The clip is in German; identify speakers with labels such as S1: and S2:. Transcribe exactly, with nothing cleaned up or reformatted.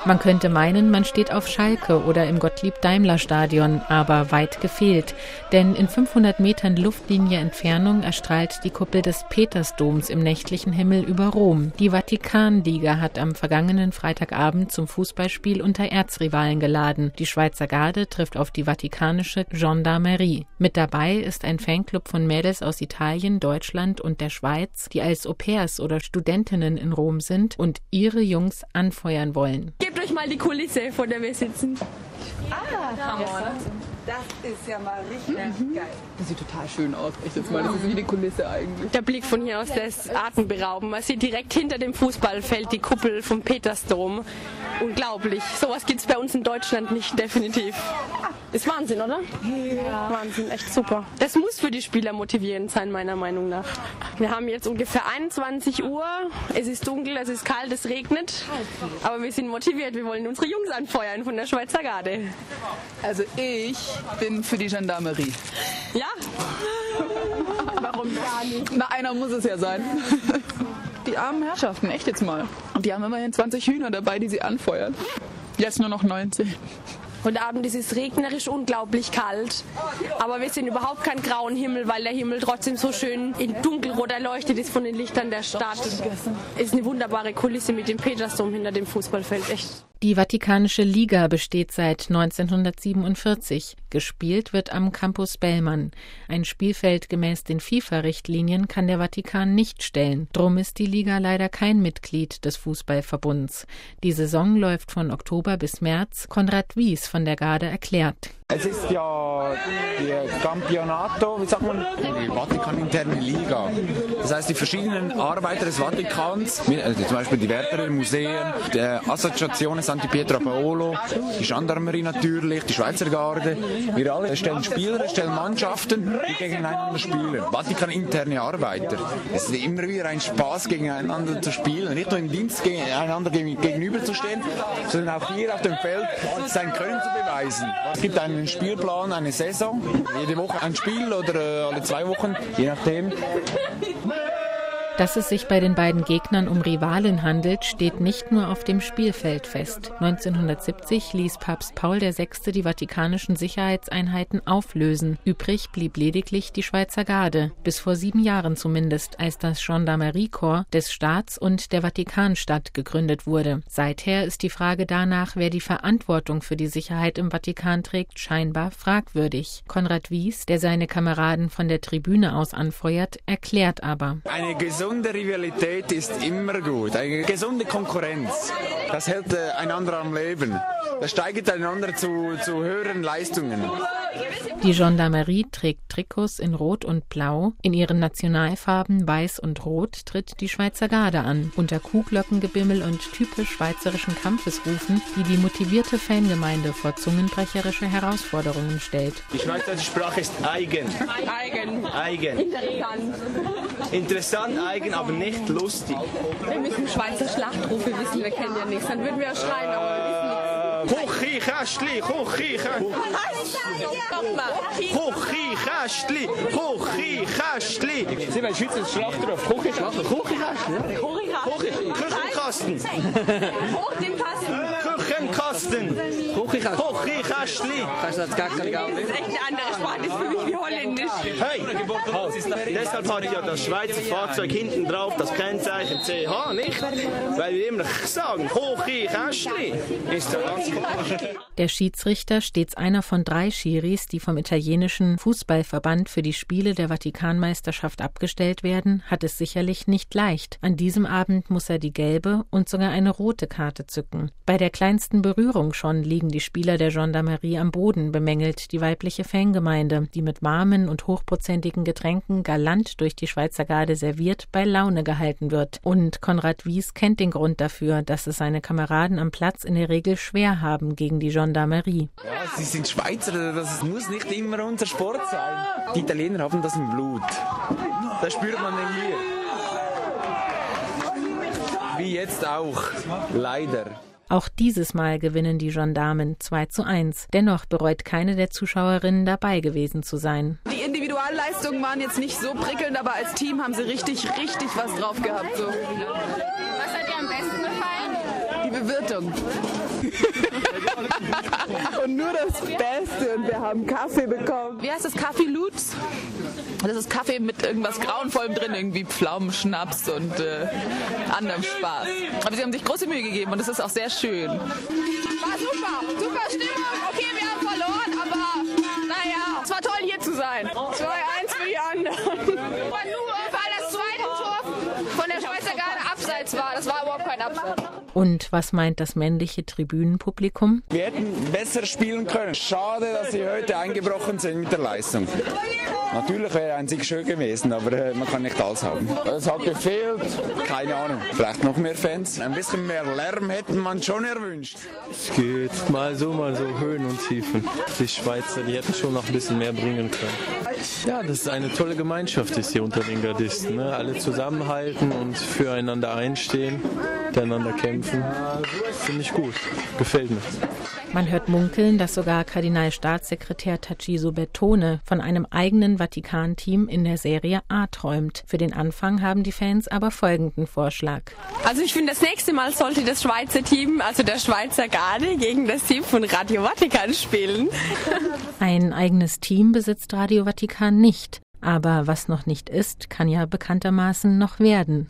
S1: Man könnte meinen, man steht auf Schalke oder im Gottlieb-Daimler-Stadion, aber weit gefehlt. Denn in fünfhundert Metern Luftlinie Entfernung erstrahlt die Kuppel des Petersdoms im nächtlichen Himmel über Rom. Die Vatikanliga hat am vergangenen Freitagabend zum Fußballspiel unter Erzrivalen geladen. Die Schweizer Garde trifft auf die vatikanische Gendarmerie. Mit dabei ist ein Fanclub von Mädels aus Italien, Deutschland und der Schweiz, die als Au-pairs oder Studentinnen in Rom sind und ihre Jungs anfeuern wollen.
S2: Gebt euch mal die Kulisse, vor der wir sitzen.
S3: Ah, das ist ja mal richtig mhm. geil.
S4: Das sieht total schön aus. Ich jetzt mal, das ist wie eine Kulisse eigentlich.
S2: Der Blick von hier aus, der ist atemberaubend. Man sieht direkt hinter dem Fußballfeld die Kuppel vom Petersdom. Unglaublich. Sowas gibt es bei uns in Deutschland nicht, definitiv. Ist Wahnsinn, oder? Ja. Wahnsinn, echt super. Das muss für die Spieler motivierend sein, meiner Meinung nach. Wir haben jetzt ungefähr einundzwanzig Uhr. Es ist dunkel, es ist kalt, es regnet. Aber wir sind motiviert. Wir wollen unsere Jungs anfeuern von der Schweizer Garde.
S4: Also ich bin für die Gendarmerie.
S2: Ja? Warum gar nicht?
S4: Na, einer muss es ja sein. Die armen Herrschaften, echt jetzt mal. Und die haben immerhin zwanzig Hühner dabei, die sie anfeuern. Jetzt nur noch neunzehn.
S2: Heute Abend ist es regnerisch, unglaublich kalt. Aber wir sehen überhaupt keinen grauen Himmel, weil der Himmel trotzdem so schön in dunkelrot erleuchtet ist von den Lichtern der Stadt. Es ist eine wunderbare Kulisse mit dem Petersdom hinter dem Fußballfeld, echt.
S1: Die Vatikanische Liga besteht seit neunzehnhundertsiebenundvierzig. Gespielt wird am Campus Bellman. Ein Spielfeld gemäß den FIFA-Richtlinien kann der Vatikan nicht stellen. Drum ist die Liga leider kein Mitglied des Fußballverbunds. Die Saison läuft von Oktober bis März. Konrad Wies von der Garde erklärt.
S5: Es ist ja die Campionato, wie sagt man? Die Vatikan-interne Liga. Das heißt, die verschiedenen Arbeiter des Vatikans, also zum Beispiel die Wärter der Museen, die Assoziazione Santi Pietro Paolo, die Gendarmerie natürlich, die Schweizer Garde. Wir alle stellen Spieler, stellen Mannschaften, die gegeneinander spielen. Vatikan-interne Arbeiter. Es ist immer wieder ein Spaß, gegeneinander zu spielen. Nicht nur im Dienst einander gegenüberzustehen, sondern auch hier auf dem Feld sein Können zu beweisen. Es gibt einen Spielplan, eine Saison, jede Woche ein Spiel oder alle zwei Wochen, je nachdem.
S1: Dass es sich bei den beiden Gegnern um Rivalen handelt, steht nicht nur auf dem Spielfeld fest. neunzehnhundertsiebzig ließ Papst Paul der Sechste die vatikanischen Sicherheitseinheiten auflösen. Übrig blieb lediglich die Schweizer Garde, bis vor sieben Jahren zumindest, als das Gendarmeriekorps des Staats und der Vatikanstadt gegründet wurde. Seither ist die Frage danach, wer die Verantwortung für die Sicherheit im Vatikan trägt, scheinbar fragwürdig. Konrad Wies, der seine Kameraden von der Tribüne aus anfeuert, erklärt aber:
S5: Eine gesunde Rivalität ist immer gut. Eine gesunde Konkurrenz. Das hält äh, einander am Leben. Das steigert einander zu, zu höheren Leistungen.
S1: Die Gendarmerie trägt Trikots in Rot und Blau. In ihren Nationalfarben Weiß und Rot tritt die Schweizer Garde an. Unter Kuhglockengebimmel und typisch schweizerischen Kampfesrufen, die die motivierte Fangemeinde vor zungenbrecherische Herausforderungen stellt.
S6: Die schweizerische Sprache ist eigen.
S2: Eigen.
S6: Eigen.
S2: Interessant.
S6: Interessant, eigen, aber nicht lustig.
S2: Wir müssen Schweizer Schlachtrufe wissen, wir kennen ja nichts. Dann würden wir ja schreien, aber wir wissen nichts.
S6: Hochi, Kästli, Hochi, Kästli. Hochi, Kästli, Hochi, Kästli. Sie wollen Schweizer Schlachtruf. Hochi, Kästli. Hochi, Kästli. Küchenkasten.
S2: Hoch den Kasten.
S6: Küchenkasten. Hochi, Kästli. Hochi, Kästli.
S2: Das ist echt eine andere Sprache, das ist für mich wie Holländisch.
S6: Hey, deshalb hat ja das Schweizer Fahrzeug hinten drauf das Kennzeichen C H nicht, weil wir immer sagen, Hochi, Kästli. Ist ja ganz klar.
S1: Der Schiedsrichter, stets einer von drei Schiris, die vom italienischen Fußballverband für die Spiele der Vatikanmeisterschaft abgestellt werden, hat es sicherlich nicht leicht. An diesem Abend muss er die gelbe und sogar eine rote Karte zücken. Bei der kleinsten Berührung schon liegen die Spieler der Gendarmerie am Boden, bemängelt die weibliche Fangemeinde, die mit warmen und hochprozentigen Getränken galant durch die Schweizer Garde serviert bei Laune gehalten wird. Und Konrad Wies kennt den Grund dafür, dass es seine Kameraden am Platz in der Regel schwer haben gegen die Gendarmerie.
S5: Ja, sie sind Schweizer, das muss nicht immer unser Sport sein. Die Italiener haben das im Blut. Das spürt man hier. Wie jetzt auch, leider.
S1: Auch dieses Mal gewinnen die Gendarmen zwei zu eins. Dennoch bereut keine der Zuschauerinnen, dabei gewesen zu sein.
S4: Die Individualleistungen waren jetzt nicht so prickelnd, aber als Team haben sie richtig, richtig was drauf gehabt. So.
S2: Was hat dir am besten gefallen?
S4: Die Bewirtung.
S3: Und nur das Beste. Und wir haben Kaffee bekommen.
S4: Wie heißt das? Kaffee Lutz? Das ist Kaffee mit irgendwas Grauenvollem drin, irgendwie Pflaumenschnaps und äh, anderem Spaß. Aber sie haben sich große Mühe gegeben und es ist auch sehr schön.
S7: War super, super Stimmung. Okay, wir haben verloren, aber naja, es war toll hier zu sein. zwei eins für die anderen. Aber nur, weil das zweite Tor von der Schweizer Garde abseits war. Das war überhaupt kein Abseits.
S1: Und was meint das männliche Tribünenpublikum?
S5: Wir hätten besser spielen können. Schade, dass sie heute eingebrochen sind mit der Leistung. Natürlich wäre ein Sieg schön gewesen, aber äh, man kann nicht alles haben. Es hat gefehlt, keine Ahnung, vielleicht noch mehr Fans. Ein bisschen mehr Lärm hätten man schon erwünscht.
S8: Es geht mal so, mal so, Höhen und Tiefen. Die Schweizer, die hätten schon noch ein bisschen mehr bringen können. Ja, das ist eine tolle Gemeinschaft ist hier unter den Gardisten. Ne? Alle zusammenhalten und füreinander einstehen, miteinander kämpfen. Finde ich gut, gefällt mir.
S1: Man hört munkeln, dass sogar Kardinalstaatssekretär Taciso Bertone von einem eigenen Vatikan-Team in der Serie A träumt. Für den Anfang haben die Fans aber folgenden Vorschlag.
S2: Also ich finde, das nächste Mal sollte das Schweizer Team, also der Schweizer Garde, gegen das Team von Radio Vatikan spielen.
S1: Ein eigenes Team besitzt Radio Vatikan nicht. Aber was noch nicht ist, kann ja bekanntermaßen noch werden.